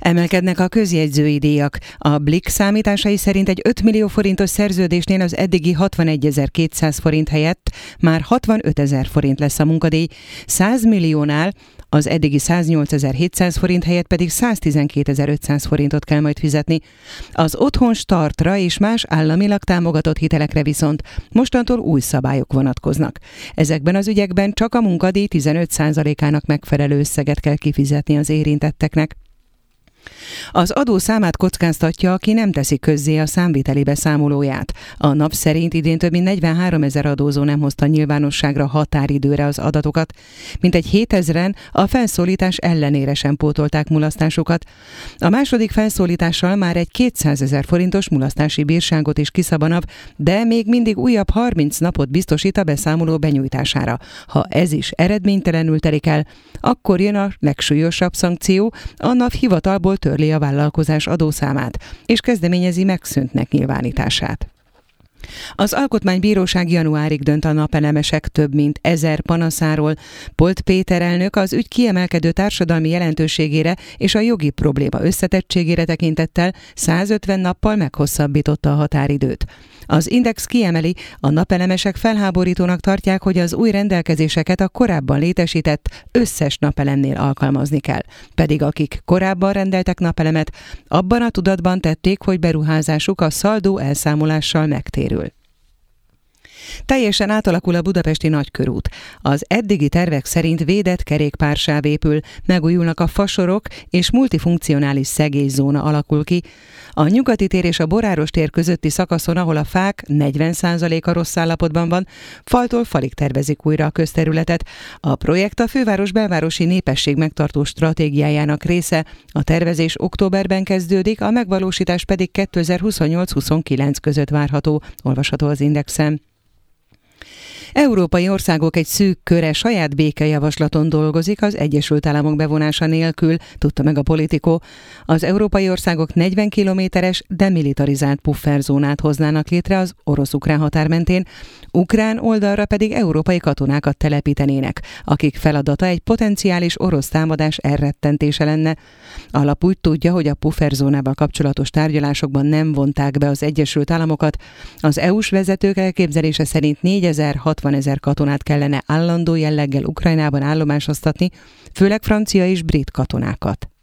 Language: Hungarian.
Emelkednek a közjegyzői díjak. A Blick számításai szerint egy 5 millió forintos szerződésnél az eddigi 61.200 forint helyett már 65.000 forint lesz a munkadíj, 100 milliónál az eddigi 108.700 forint helyett pedig 112.500 forintot kell majd fizetni. Az otthon startra és más államilag támogatott hitelekre viszont mostantól új szabályok vonatkoznak. Ezekben az ügyekben csak a munkadíj 15%-ának megfelelő összeget kell kifizetni az érintetteknek. Az adó számát kockáztatja, aki nem teszi közzé a számviteli beszámolóját. A Nap szerint idén több mint 43 000 adózó nem hozta nyilvánosságra határidőre az adatokat. Mintegy 7000-en a felszólítás ellenére sem pótolták mulasztásukat. A második felszólítással már egy 200 000 forintos mulasztási bírságot is kiszab a Nap, de még mindig újabb 30 napot biztosít a beszámoló benyújtására. Ha ez is eredménytelenül telik el, akkor jön a legsúlyosabb szankció, a Nap hivatalból törli a vállalkozás adószámát, és kezdeményezi megszűntnek nyilvánítását. Az Alkotmánybíróság januárig dönt a napelemesek több mint 1000 panaszáról. Polt Péter elnök az ügy kiemelkedő társadalmi jelentőségére és a jogi probléma összetettségére tekintettel 150 nappal meghosszabbította a határidőt. Az Index kiemeli, a napelemesek felháborítónak tartják, hogy az új rendelkezéseket a korábban létesített összes napelemnél alkalmazni kell. Pedig akik korábban rendeltek napelemet, abban a tudatban tették, hogy beruházásuk a szaldó elszámolással megtérül. Teljesen átalakul a budapesti nagykörút. Az eddigi tervek szerint védett kerékpársáv épül, megújulnak a fasorok és multifunkcionális szegélyzóna alakul ki. A Nyugati tér és a Boráros tér közötti szakaszon, ahol a fák 40%-a rossz állapotban van, faltól falig tervezik újra a közterületet. A projekt a főváros belvárosi népesség megtartó stratégiájának része. A tervezés októberben kezdődik, a megvalósítás pedig 2028-29 között várható, olvasható az Indexen. Európai országok egy szűk köre saját békejavaslaton dolgozik az Egyesült Államok bevonása nélkül, tudta meg a Politico. Az európai országok 40 kilométeres demilitarizált pufferzónát hoznának létre az orosz-ukrán határ mentén, ukrán oldalra pedig európai katonákat telepítenének, akik feladata egy potenciális orosz támadás elrettentése lenne. A lap úgy tudja, hogy a pufferzónával kapcsolatos tárgyalásokban nem vonták be az Egyesült Államokat. Az EU-s vezetők elképzelése szerint 4000-60 000 katonát kellene állandó jelleggel Ukrajnában állomásoztatni, főleg francia és brit katonákat.